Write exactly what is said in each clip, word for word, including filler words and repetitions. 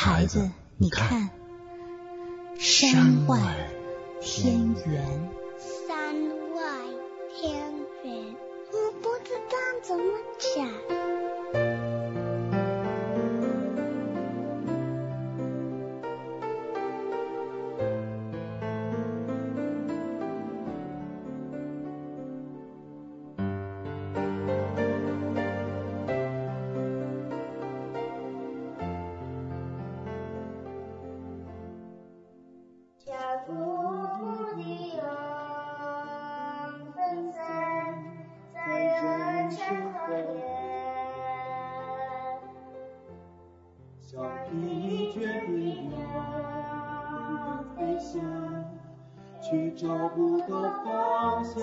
孩子，你看，山外天圆。 山外天圆，我不知道怎么讲。 去找不到方向，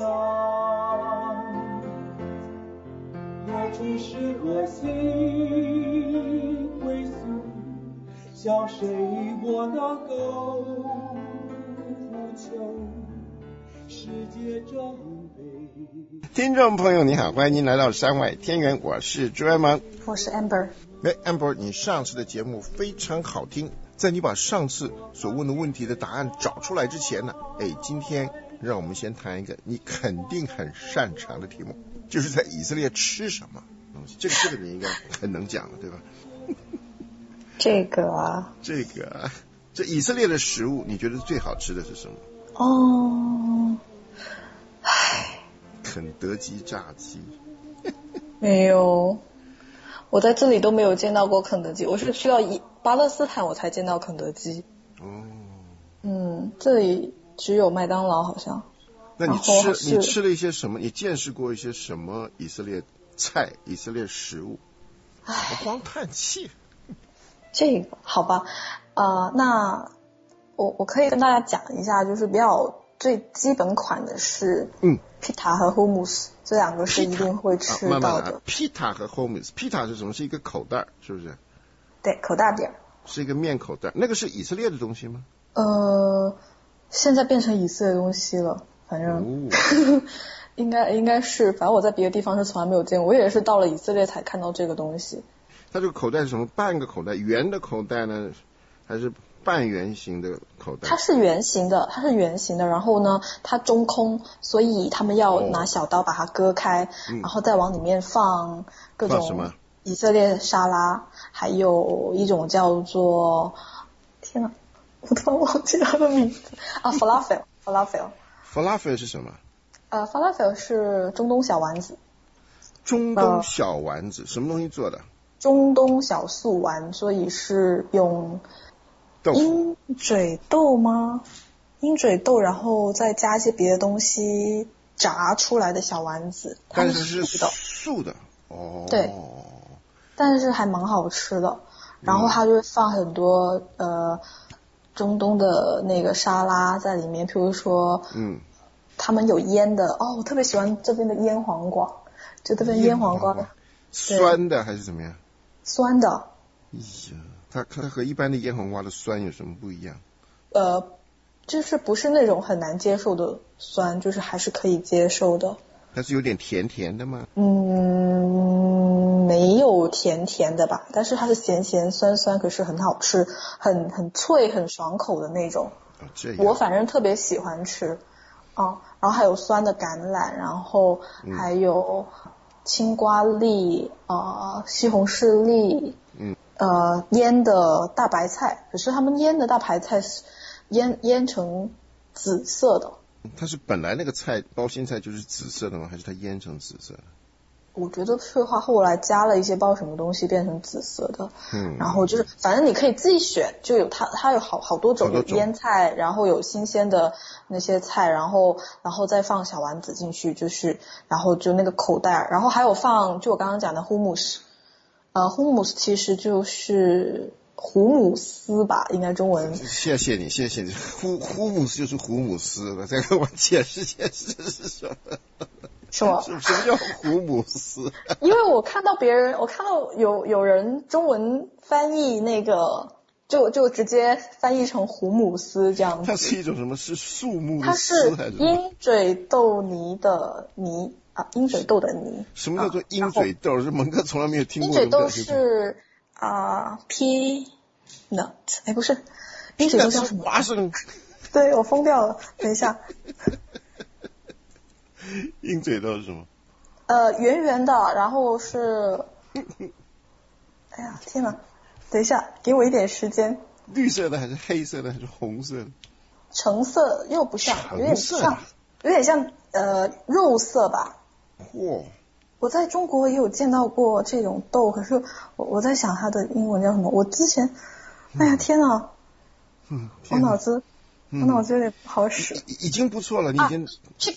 来去是何心归宿，向谁我能够呼求？世界真美。 听众朋友你好，欢迎您来到山外天圆，我是朱元芒， 我是 Amber。 哎 Amber， 你上次的节目非常好听，在你把上次所问的问题的答案找出来之前呢，哎，今天让我们先谈一个你肯定很擅长的题目，就是在以色列吃什么东西。这个这个你应该很能讲了，对吧？ 这个啊， 这个啊，这以色列的食物，你觉得最好吃的是什么？ 哦，唉， 肯德基炸鸡。 没有，我在这里都没有见到过肯德基，我是去到巴勒斯坦我才见到肯德基。 哦， 嗯，这里只有麦当劳好像。 那你吃你吃了一些什么？你见识过一些什么以色列菜、以色列食物？唉，我光叹气。 这个好吧，呃，那我我可以跟大家讲一下，就是比较最基本款的是， 嗯 ，pita 和 hummus 这两个是一定会吃到的。 慢慢来 pita 和 hummus，pita 是什么？是一个口袋，是不是？ 对，口袋饼。 是一个面口袋，那个是以色列的东西吗？ 呃，现在变成以色列东西了，反正、哦、应该应该是，反正我在别的地方是从来没有见过，我也是到了以色列才看到这个东西。 它这个口袋是什么？半个口袋，圆的口袋呢，还是半圆形的口袋？ 它是圆形的，它是圆形的，然后呢，它中空，所以他们要拿小刀把它割开，哦、然后再往里面放各种什么以色列沙拉，还有一种叫做天哪，我突然忘记它的名字啊 ，falafel falafel falafel 是什么？ 呃 falafel 是中东小丸子。 中东小丸子、呃、什么东西做的？ 中东小素丸，所以是用鹰嘴豆吗？鹰嘴豆，然后再加一些别的东西炸出来的小丸子。 但是是素的哦。 对，但是还蛮好吃的。然后它就会放很多、嗯、呃中东的那个沙拉在里面，譬如说，嗯，他们有腌的哦，我特别喜欢这边的腌黄瓜，就这边腌黄瓜的， 酸的还是怎么样？ 酸的。 哎呀，它它和一般的腌黄瓜的酸有什么不一样？ 呃，就是不是那种很难接受的酸，就是还是可以接受的。 它是有点甜甜的吗？ 嗯，没有甜甜的吧，但是它是咸咸酸酸，可是很好吃，很很脆，很爽口的那种。 哦、这样。 我反正特别喜欢吃啊，然后还有酸的橄榄，然后还有青瓜粒啊、呃，西红柿粒，嗯，呃，腌的大白菜，可是他们腌的大白菜是腌腌成紫色的。 它是本来那个菜包心菜就是紫色的吗？还是它腌成紫色的？ 我觉得是话后来加了一些包什么东西变成紫色的，嗯，然后就是反正你可以自己选，就有它它有好好多种，有腌菜，然后有新鲜的那些菜，然后然后再放小丸子进去，就是然后就那个口袋，然后还有放就我刚刚讲的 hummus， 呃 hummus 其实就是胡姆斯吧，应该中文。 谢谢你，谢谢你。胡胡姆斯就是胡姆斯了，再给我解释解释是什么？ 什么？ 什么叫胡姆斯？ 因为我看到别人，我看到有有人中文翻译那个，就就直接翻译成胡姆斯这样子。 它是一种什么？是树木的它丝还是？ 是鹰嘴豆泥的泥啊，鹰嘴豆的泥。 什么叫做鹰嘴豆？这蒙哥从来没有听过。 鹰嘴豆是啊、呃、P nut， 哎，不是，鹰嘴豆叫什么？ 花生。 对，我疯掉了。等一下。 鹰嘴豆是什么？ 呃，圆圆的，然后是，哎呀，天哪！等一下，给我一点时间。 绿色的还是黑色的还是红色的？ 橙色又不像，有点像，有点像呃肉色吧。 嚯！ 我在中国也有见到过这种豆，可是我我在想它的英文叫什么？我之前，哎呀天哪！ 嗯， 我脑子，我脑子有点不好使。 已经不错了，你已经。 啊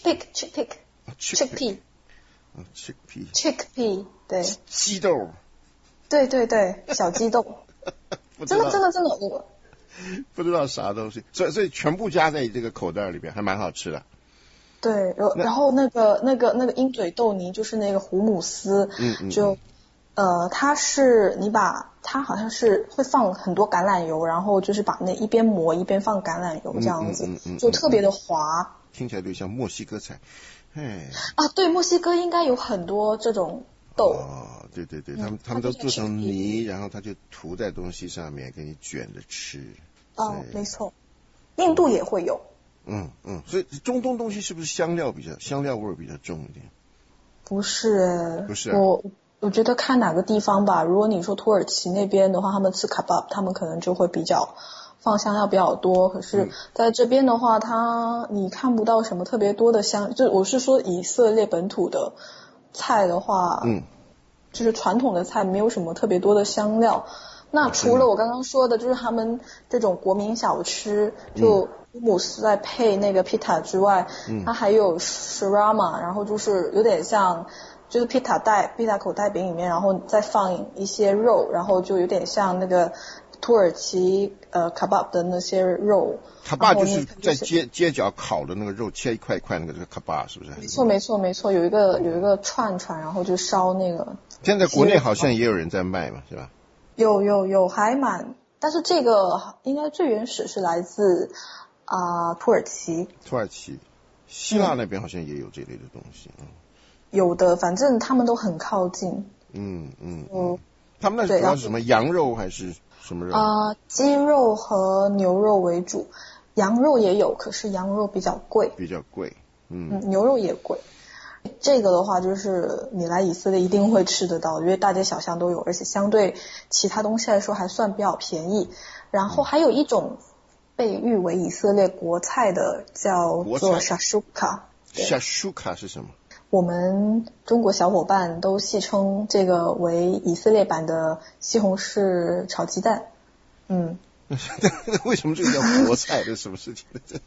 chickpea，chickpea，chickpea， 啊 chickpea，chickpea， chickpea，对。 鸡豆。 对对对，小鸡豆。真的真的真的我。 不知道啥东西，所以所以全部加在这个口袋里边，还蛮好吃的。 对，然后那个那个那个鹰嘴豆泥就是那个胡姆斯， 嗯嗯， 就呃，它是你把它好像是会放很多橄榄油，然后就是把那一边磨一边放橄榄油这样子， 嗯嗯嗯嗯、 就特别的滑。 听起来就像墨西哥菜，哎。 啊，对，墨西哥应该有很多这种豆。 哦，对对对，他们、嗯、他们都做成泥，然后他就涂在东西上面，给你卷着吃。 哦，没错，印度也会有。 嗯嗯，所以中东东西是不是香料比较香料味比较重一点？ 不是， 不是、啊， 我我觉得看哪个地方吧。如果你说土耳其那边的话，他们吃 kebab， 他们可能就会比较放香料比较多。可是在这边的话，它你看不到什么特别多的香，就我是说以色列本土的菜的话， 嗯， 就是传统的菜没有什么特别多的香料。那除了我刚刚说的，就是他们这种国民小吃，就胡姆斯再配那个 pita 之外，嗯、它还有 shawarma， 然后就是有点像，就是 pita 带 pita 口袋饼里面，然后再放一些肉，然后就有点像那个土耳其呃 kebab 的那些肉。 kebab 就是在街街角烤的那个肉，切一块一块那个这个 kebab 是不是？ 没错没错没错，有一个有一个串串，然后就烧那个。 现在国内好像也有人在卖嘛，是吧？ 有有有，还蛮，但是这个应该最原始是来自啊、呃、土耳其。 土耳其，希腊那边好像也有这类的东西。嗯， 有的，反正他们都很靠近。 嗯嗯嗯。他们那主要是什么？羊肉还是什么肉？ 啊、呃，鸡肉和牛肉为主，羊肉也有，可是羊肉比较贵。 比较贵。嗯。 嗯，牛肉也贵。这个的话就是你来以色列一定会吃得到，因为大街小巷都有，而且相对其他东西来说还算比较便宜。然后还有一种被誉为以色列国菜的叫做 shashuka。shashuka 是什么？ 我们中国小伙伴都戏称这个为以色列版的西红柿炒鸡蛋。嗯。 为什么这个叫国菜？这是什么事情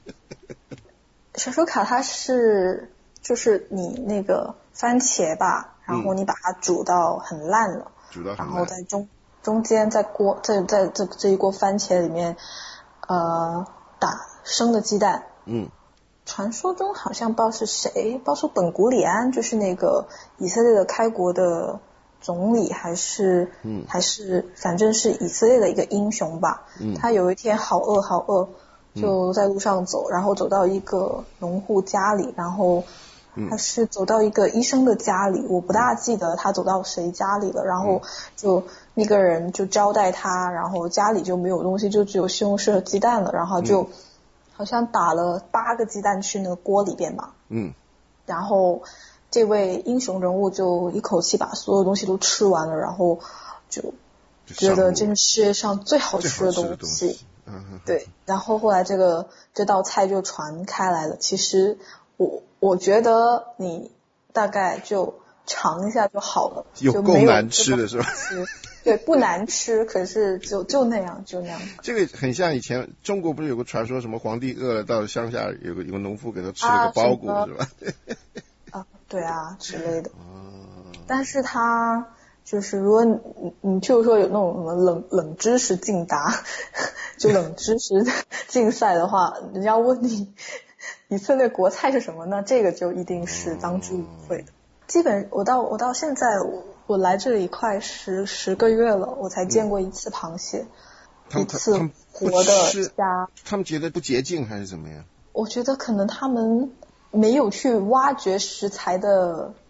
？shashuka 它是。就是你那个番茄吧，然后你把它煮到很烂了， 煮到很烂， 然后在中中间在锅在在这这一锅番茄里面，呃，打生的鸡蛋。 嗯。 传说中好像不知道是谁，不知道说本古里安就是那个以色列的开国的总理，还是嗯还是反正是以色列的一个英雄吧。嗯。他有一天好饿好饿，就在路上走，然后走到一个农户家里，然后。还是走到一个医生的家里，我不大记得他走到谁家里了，然后就那个人就招待他，然后家里就没有东西，就只有西红柿和鸡蛋了，然后就好像打了八个鸡蛋去那个锅里边吧， 嗯， 然后这位英雄人物就一口气把所有东西都吃完了，然后就觉得这是世界上最好吃的东西， 嗯， 对，然后后来这个这道菜就传开来了，其实我。我觉得你大概就尝一下就好了， 有够难吃的是吧？ 对，不难吃，可是就就那样，就那样。 这个很像以前中国不是有个传说，什么皇帝饿了到乡下有个有个农夫给他吃了个包谷、啊、是吧？ 啊，对啊之类的。哦。但是他就是如果你你譬如说有那种什么冷冷知识竞答，就冷知识竞赛的话，人家问你。以色列国菜是什么呢？这个就一定是当之无愧的。基本我到我到现在我我来这里快十十个月了，我才见过一次螃蟹， 嗯、 一次活的虾。 他们觉得不洁净还是怎么样？ 我觉得可能他们没有去挖掘食材的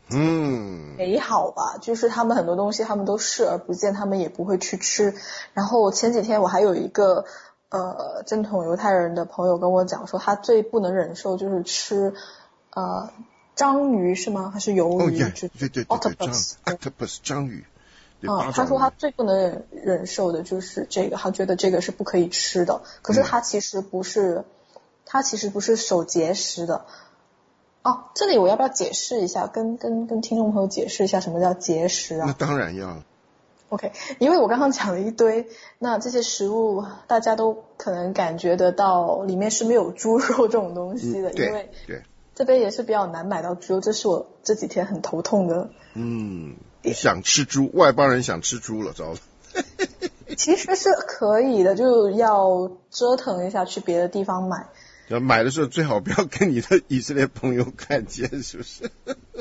嗯美好吧，就是他们很多东西他们都视而不见，他们也不会去吃。然后前几天我还有一个呃正统犹太人的朋友跟我讲说，他最不能忍受就是吃呃章鱼是吗？还是鱿鱼？ 哦、yeah, 对对对对 octopus octopus 章鱼。 嗯，他说他最不能忍忍受的就是这个，他觉得这个是不可以吃的。可是他其实不是，嗯、他其实不是守节食的。哦，这里我要不要解释一下，跟跟跟听众朋友解释一下什么叫节食啊？ 那当然要。 OK， 因为我刚刚讲了一堆，那这些食物大家都可能感觉得到，里面是没有猪肉这种东西的， 嗯、对因为对这边也是比较难买到猪肉，这是我这几天很头痛的。 嗯，想吃猪，外邦人想吃猪了，糟了。 其实是可以的，就要折腾一下去别的地方买。 要买的时候最好不要跟你的以色列朋友看见，是不是？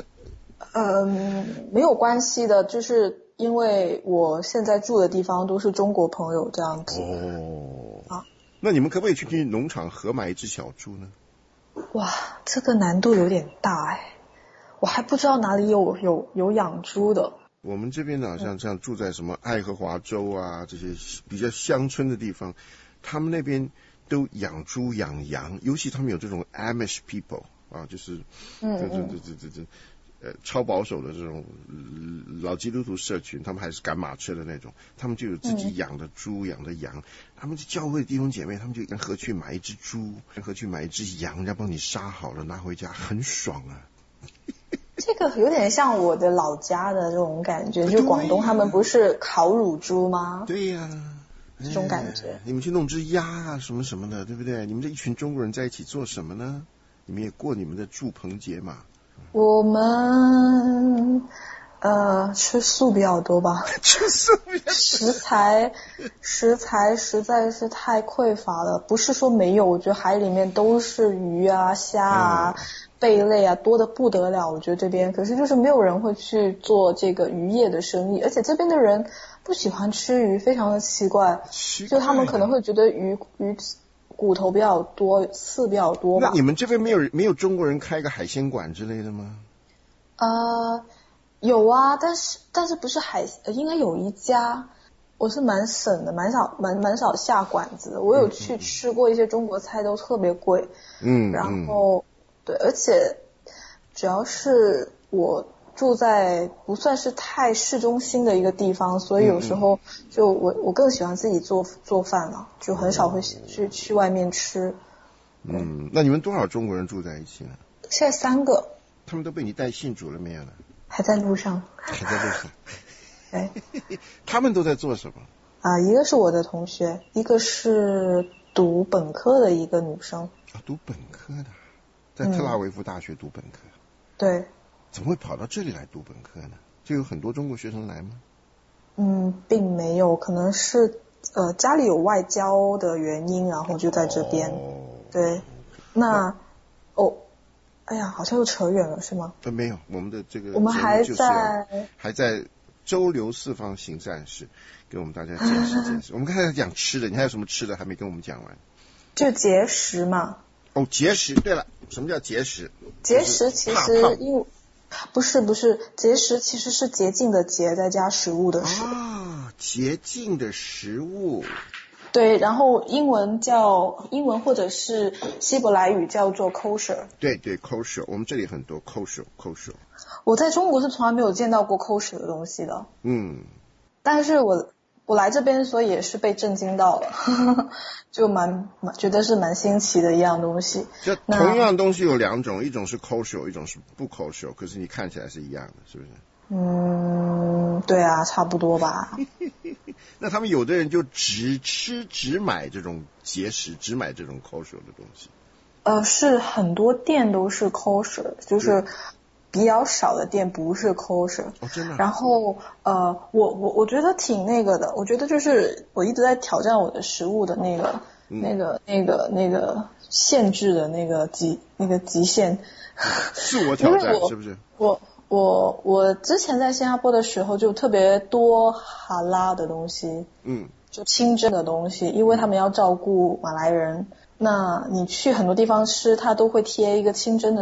嗯，没有关系的，就是因为我现在住的地方都是中国朋友这样子。 哦。 啊， 那你们可不可以去去农场合买一只小猪呢？ 哇，这个难度有点大哎，我还不知道哪里有有有养猪的。 我们这边呢，像这样住在什么爱荷华州啊这些比较乡村的地方，他们那边都养猪养羊，尤其他们有这种 Amish people 啊，就是嗯这这这这这呃超保守的这种老基督徒社群，他们还是赶马车的那种，他们就有自己养的猪、嗯、养的羊，他们教会的弟兄姐妹，他们就联合去买一只猪，联合去买一只羊，人家帮你杀好了拿回家，很爽啊。 这个有点像我的老家的这种感觉，就广东他们不是烤乳猪吗？ 对呀、啊， 这种感觉、哎。 你们去弄只鸭啊什么什么的，对不对？你们这一群中国人在一起做什么呢？你们也过你们的祝棚节嘛？ 我们呃吃素比较多吧。 吃素比较多。 食材食材实在是太匮乏了，不是说没有，我觉得海里面都是鱼啊虾啊。嗯贝类啊多得不得了，我觉得这边可是就是没有人会去做这个渔业的生意，而且这边的人不喜欢吃鱼，非常的奇怪， 奇怪就他们可能会觉得鱼鱼骨头比较多，刺比较多吧。 那你们这边没有没有中国人开个海鲜馆之类的吗？ 呃，有啊，但是但是不是海，应该有一家。我是蛮省的，蛮少蛮蛮少下馆子的。我有去吃过一些中国菜，都特别贵。 嗯， 然后。对，而且主要是我住在不算是太市中心的一个地方，所以有时候就我我更喜欢自己做做饭了，就很少会去去外面吃。 嗯，那你们多少中国人住在一起呢？ 现在三个。 他们都被你带信主了没有呢？ 还在路上。 还在路上。 哎， 他们都在做什么？ 啊，一个是我的同学，一个是读本科的一个女生。 啊，读本科的。在特拉维夫大学读本科、嗯、 对。 怎么会跑到这里来读本科呢？就有很多中国学生来吗？ 嗯，并没有，可能是呃家里有外交的原因，然后就在这边、哦、对。那哦哎呀好像又扯远了是吗？ 呃没有，我们的这个我们还在还在周流四方行战士，给我们大家见识见识我们刚才讲吃的，你还有什么吃的还没跟我们讲完？ 就节食嘛。 哦，节食，对了，什么叫节食？ 节食其实因为不是不是节食其实是洁净的洁再加食物的食啊，洁净的食物。 对，然后英文叫英文或者是希伯来语叫做 kosher。 对对 kosher， 我们这里很多 kosher kosher。 我在中国是从来没有见到过 kosher 的东西的。 嗯， 但是我。我来这边所以也是被震惊到了，呵呵就蛮觉得是蛮新奇的一样东西。 就同样东西有两种，一种是 kosher， 一种是不 kosher， 可是你看起来是一样的，是不是？ 嗯，对啊，差不多吧。 那他们有的人就只吃只买这种节食，只买这种 kosher 的东西。 呃，是很多店都是 kosher， 就是。比较少的店不是 kosher，、 哦、真的。 然后呃，我我我觉得挺那个的，我觉得就是我一直在挑战我的食物的那个、嗯、那个那个那个限制的那个极那个极限。 自我挑战是不是？ 我我我之前在新加坡的时候就特别多哈拉的东西， 嗯， 就清真的东西，因为他们要照顾马来人，那你去很多地方吃，他都会贴一个清真的。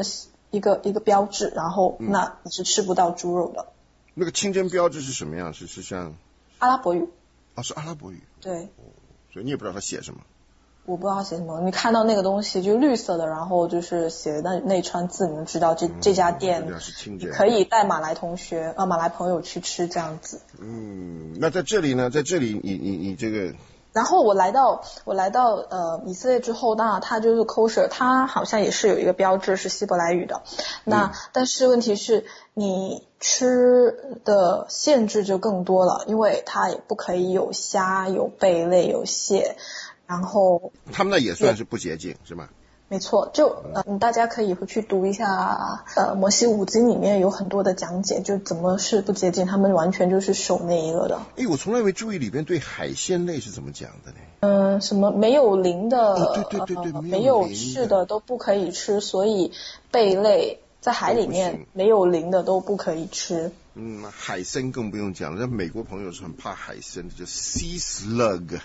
一个一个标志，然后那你是吃不到猪肉的。嗯、 那个清真标志是什么样？是是像阿拉伯语。 哦，是阿拉伯语。 对。 哦，所以你也不知道它写什么。 我不知道它写什么，你看到那个东西就绿色的，然后就是写那那串字，你就知道这、嗯、这家店你可以带马来同学啊马来朋友去吃这样子。 嗯，那在这里呢，在这里你你你这个。 然后我来到我来到呃以色列之后，那它就是 kosher， 它好像也是有一个标志是希伯来语的。那、嗯、但是问题是你吃的限制就更多了，因为它也不可以有虾、有贝类、有蟹。然后他们那也算是不洁净是吗？ 没错，就嗯，大家可以回去读一下呃摩西五经里面有很多的讲解，就怎么是不洁净，他们完全就是守那一个的。 哎，我从来没注意里边对海鲜类是怎么讲的呢？ 嗯，什么没有鳞的， 哦、对对对对， 呃、 没有翅的都不可以吃，所以贝类在海里面没有鳞的都不可以吃。 嗯，海参更不用讲了，那美国朋友是很怕海参的，就 sea slug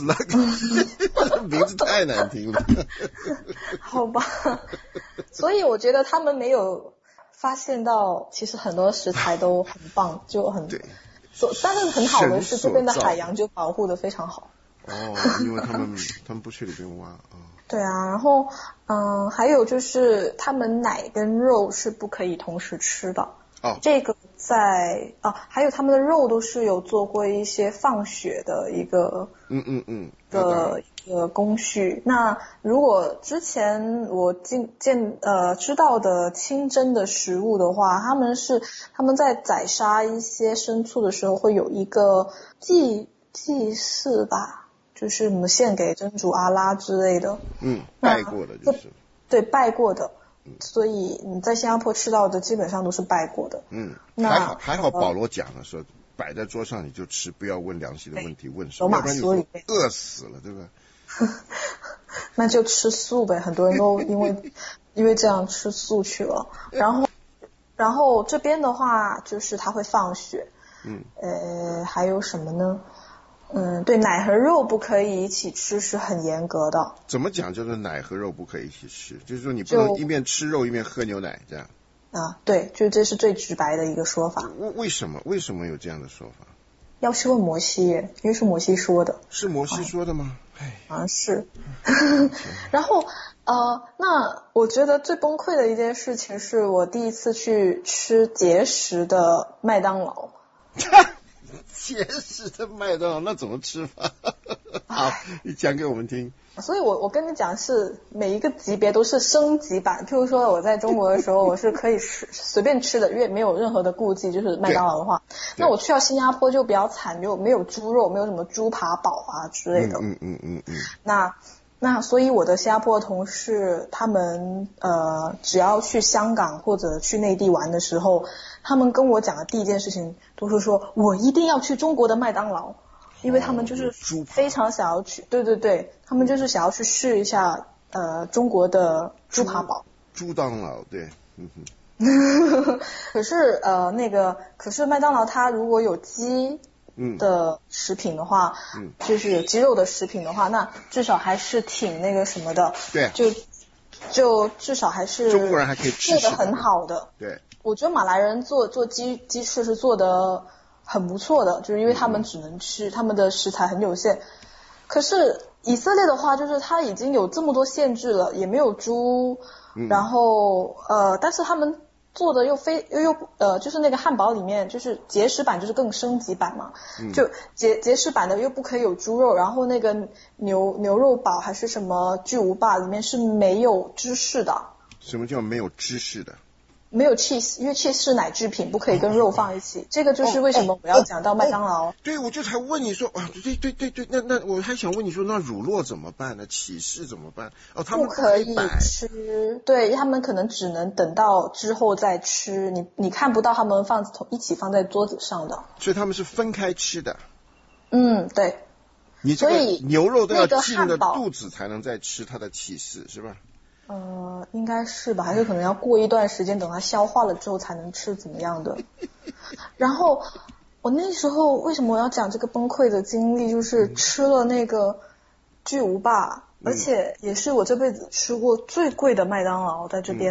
slug 名字太难听了。 好吧，所以我觉得他们没有发现到，其实很多食材都很棒，就很对。 但是很好的是这边的海洋就保护得非常好。 哦，因为他们他们不去里边挖啊。哦、 对啊，然后嗯，还有就是他们奶跟肉是不可以同时吃的。 哦， 这个在啊，还有他们的肉都是有做过一些放血的一个， 嗯嗯嗯的一个工序。那如果之前我见见呃知道的清真的食物的话，他们是他们在宰杀一些牲畜的时候会有一个祭祭祀吧，就是什么献给真主阿拉之类的。 嗯，拜过的就是。 对，拜过的。所以你在新加坡吃到的基本上都是拜过的。 嗯，还好还好，保罗讲了说，摆在桌上你就吃，不要问良心的问题，问什么？ 罗马书里面饿死了，对吧？ 那就吃素呗，很多人都因为因为这样吃素去了。然后然后这边的话就是他会放血。 嗯。 呃，还有什么呢？嗯，对，奶和肉不可以一起吃是很严格的。 怎么讲就是奶和肉不可以一起吃？就是说你不能一面吃肉一面喝牛奶这样。 啊，对，就这是最直白的一个说法。 为为什么为什么有这样的说法？ 要去问摩西耶，因为是摩西说的。 是摩西说的吗？ 哎，好像是。然后呃，那我觉得最崩溃的一件事情是我第一次去吃节食的麦当劳。 节食的麦当劳那怎么吃法？好，你讲给我们听。 所以我我跟你讲是每一个级别都是升级版，譬如说我在中国的时候我是可以吃随便吃的，因为没有任何的顾忌，就是麦当劳的话，那我去到新加坡就比较惨，就没有猪肉，没有什么猪扒堡啊之类的。 嗯嗯嗯嗯。 那那所以我的新加坡同事他们呃只要去香港或者去内地玩的时候，他们跟我讲的第一件事情都是说我一定要去中国的麦当劳，因为他们就是非常想要去，对对对，他们就是想要去试一下呃中国的猪扒堡。 猪当劳，对，嗯哼。 可是呃那个可是麦当劳它如果有鸡的食品的话，嗯，就是有鸡肉的食品的话，那至少还是挺那个什么的， 对， 就就至少还是中国人还可以吃做的很好的， 对， 我觉得马来人做做鸡鸡翅是做的很不错的，就是因为他们只能吃，嗯、他们的食材很有限。可是以色列的话，就是它已经有这么多限制了，也没有猪，嗯、然后呃，但是他们做的又非又又呃，就是那个汉堡里面就是节食版，就是更升级版嘛，嗯、就节节食版的又不可以有猪肉，然后那个牛牛肉堡还是什么巨无霸里面是没有芝士的。 什么叫没有芝士的？ 没有 cheese， 因为 cheese 是奶制品，不可以跟肉放一起。哦、这个就是为什么我要讲到麦当劳。哦哦、 对，我就才问你说啊，对对对对，那那我还想问你说，那乳酪怎么办呢？起司怎么办？哦，他们不可以吃，对他们可能只能等到之后再吃，你你看不到他们放一起放在桌子上的。 所以他们是分开吃的。 嗯，对。 你这个牛肉都要进了肚子才能再吃它的起司，是吧？ 呃，应该是吧，还是可能要过一段时间，等它消化了之后才能吃怎么样的。然后我那时候为什么我要讲这个崩溃的经历，就是吃了那个巨无霸，嗯、而且也是我这辈子吃过最贵的麦当劳在这边的。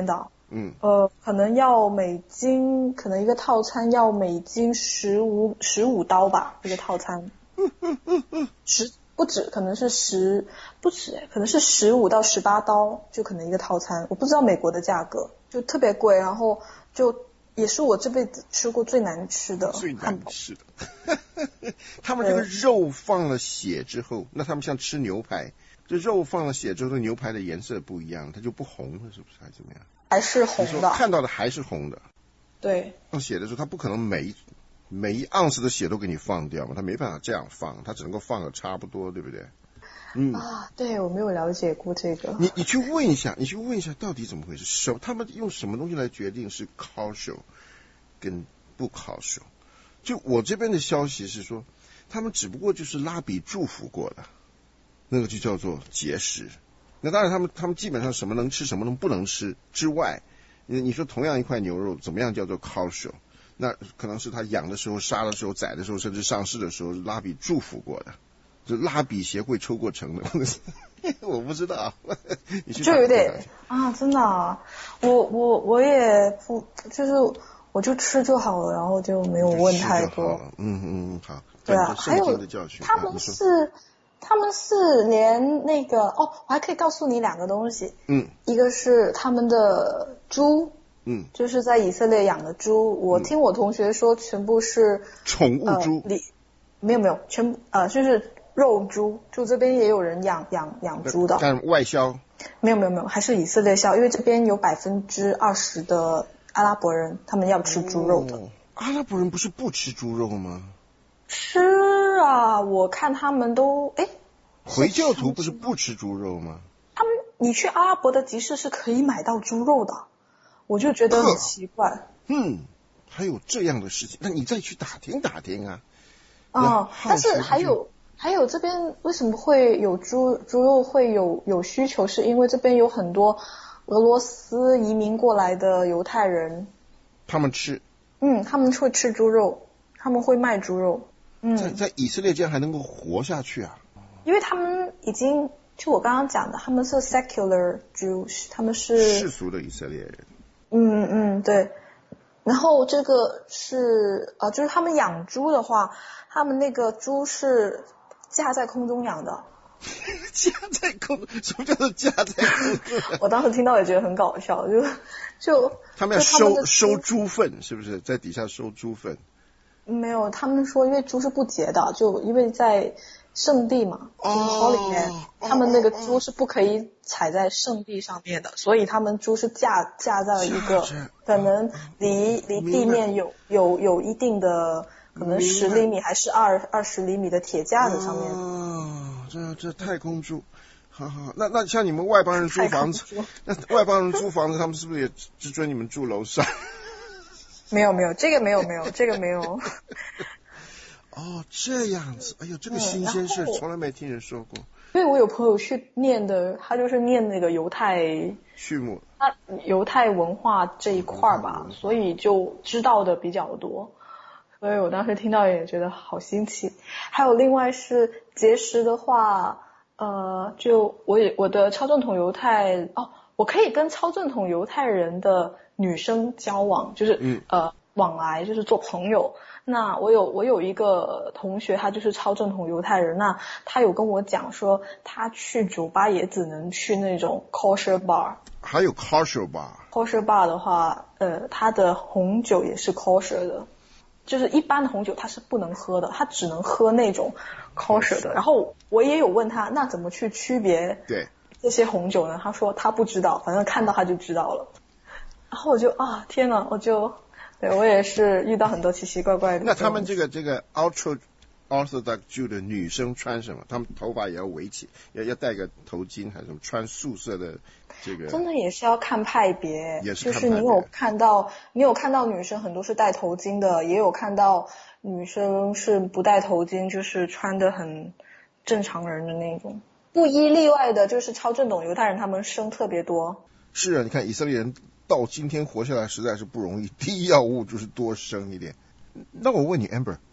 嗯， 呃，可能要美金，可能一个套餐要美金十五十五刀吧，一个套餐，十不止，可能是十不止，可能是十五到十八刀，就可能一个套餐，我不知道美国的价格，就特别贵，然后就也是我这辈子吃过最难吃的最汉堡。 难吃的，他们这个肉放了血之后，那他们像吃牛排，这肉放了血之后，牛排的颜色不一样，它就不红了，是不是？还是怎么样？ 还是红的， 看到的还是红的。 对， 放血的时候，它不可能每一每一盎司的血都给你放掉嘛，它没办法这样放，它只能够放的差不多，对不对？嗯啊，对，我没有了解过这个。 你你去问一下，你去问一下，到底怎么回事？什他们用什么东西来决定是 kosher 跟不 kosher？ 就我这边的消息是说，他们只不过就是拉比祝福过的，那个就叫做节食。那当然他们他们基本上什么能吃什么能不能吃之外，你你说同样一块牛肉怎么样叫做 kosher？ 那可能是他养的时候、杀的时候、宰的时候，甚至上市的时候拉比祝福过的，就拉比协会抽过成的。我不知道，你去就有点啊，真的啊，我我我也不就是我就吃就好了，然后就没有问太多。 嗯嗯好。 对啊，还有他们是。他们是连那个哦，我还可以告诉你两个东西， 嗯， 一个是他们的猪， 嗯， 就是在以色列养的猪，我听我同学说全部是宠物猪， 呃、没有没有，全部呃就是肉猪，就这边也有人养养养猪的， 但外销没有没有没有，还是以色列销，因为这边有百分之二十的阿拉伯人，他们要吃猪肉的。 哦，阿拉伯人不是不吃猪肉吗？ 吃啊，我看他们都哎， 回教徒不是不吃猪肉吗？ 他们，你去阿拉伯的集市是可以买到猪肉的，我就觉得很奇怪。 嗯，还有这样的事情，那你再去打听打听啊。 哦，但是还有还有这边为什么会有猪猪肉会有有需求？是因为这边有很多俄罗斯移民过来的犹太人， 他们吃， 嗯，他们会吃猪肉，他们会卖猪肉。嗯， 在在以色列这样还能够活下去啊？ 因为他们已经就我刚刚讲的，他们是 secular Jews， 他们是世俗的以色列人。 嗯嗯对。然后这个是呃，就是他们养猪的话，他们那个猪是架在空中养的。 架在空，什么叫做架在空中？ 我当时听到也觉得很搞笑，就就他们要收收猪粪，是不是在底下收猪粪？ 没有，他们说因为猪是不洁的，就因为在圣地嘛，就是 Holy Land，他们那个猪是不可以踩在圣地上面的，所以他们猪是架架在一个可能离离地面有有有一定的可能十厘米还是二二十厘米的铁架子上面。 哦，这这太空猪。好好，那那像你们外邦人租房子，那外邦人租房子，他们是不是也只准你们住楼上？ 没有没有，这个没有没有，这个没有。 哦，这样子，哎呦，这个新鲜事从来没听人说过。 因为我有朋友去念的，他就是念那个犹太畜牧， 他犹太文化这一块吧，所以就知道的比较多。所以我当时听到也觉得好新奇。还有另外是节食的话，呃，就我也我的超正统犹太哦，我可以跟超正统犹太人的女生交往，就是、嗯、呃往来，就是做朋友。那我有我有一个同学，他就是超正统犹太人，那他有跟我讲说，他去酒吧也只能去那种 kosher bar。 还有 kosher bar。kosher bar 的话，呃，他的红酒也是 kosher 的，就是一般的红酒他是不能喝的，他只能喝那种 kosher 的。然后我也有问他，那怎么去区别对这些红酒呢？他说他不知道，反正看到他就知道了。然后我就啊，天哪，我就。对，我也是遇到很多奇奇怪怪的。 那他们这个这个 ultra orthodox Jew 的女生穿什么？他们头发也要围起，要要戴个头巾还是什么？穿素色的这个？ 真的也是要看派别， 也是看派别。 就是你有看到，你有看到女生很多是戴头巾的，也有看到女生是不戴头巾，就是穿的很正常人的那种。不一例外的，就是超正统犹太人，他们生特别多。 是啊，你看以色列人。到今天活下来实在是不容易，第一要务就是多生一点。那我问你 Amber，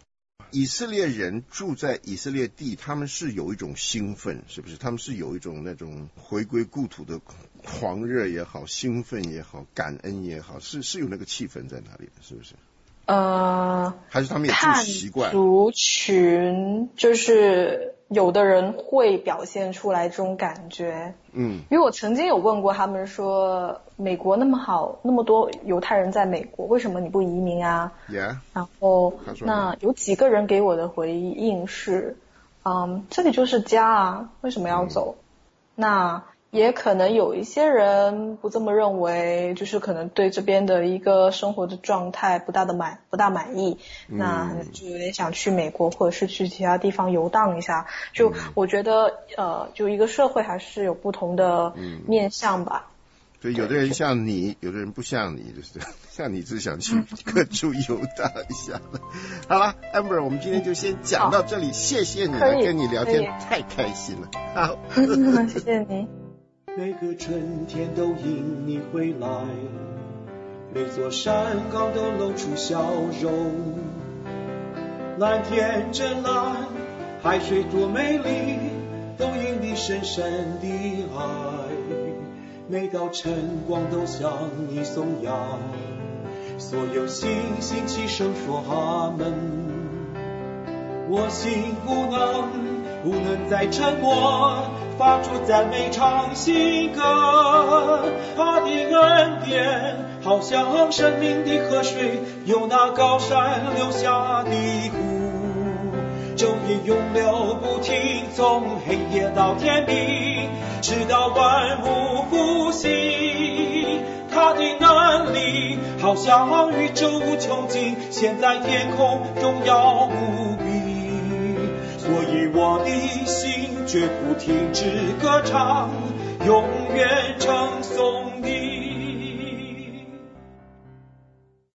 以色列人住在以色列地，他们是有一种兴奋，是不是？他们是有一种那种回归故土的狂热也好，兴奋也好，感恩也好，是是有那个气氛在哪里的，是不是？ 呃， 还是他们也住习惯？ 族群就是有的人会表现出来这种感觉。嗯，因为我曾经有问过他们说，美国那么好，那么多犹太人在美国，为什么你不移民啊 ？Yeah. 然后那有几个人给我的回应是，嗯，这里就是家啊，为什么要走？嗯、那也可能有一些人不这么认为，就是可能对这边的一个生活的状态不大的满不大满意，嗯、那就有点想去美国或者是去其他地方游荡一下。就我觉得呃，就一个社会还是有不同的面向吧。嗯对，有的人像你，有的人不像你，就是像你只想去各处游荡一下的。好了 ，Amber， 我们今天就先讲到这里，谢谢你了，跟你聊天太开心了。好， 谢谢你。 每个春天都因你回来，每座山岗都露出笑容。蓝天真蓝，海水多美丽，都因你深深的爱。每道晨光都向你颂扬，所有星星齐声说阿门。我心不能不能再沉默，发出赞美唱新歌。他的恩典好像生命的河水，由那高山流下的湖，昼夜永流不停，从黑夜到天明，直到万物复兴。他的能力好像宇宙无穷尽，现在天空荣耀无比。所以我的心绝不停止歌唱，永远称颂你。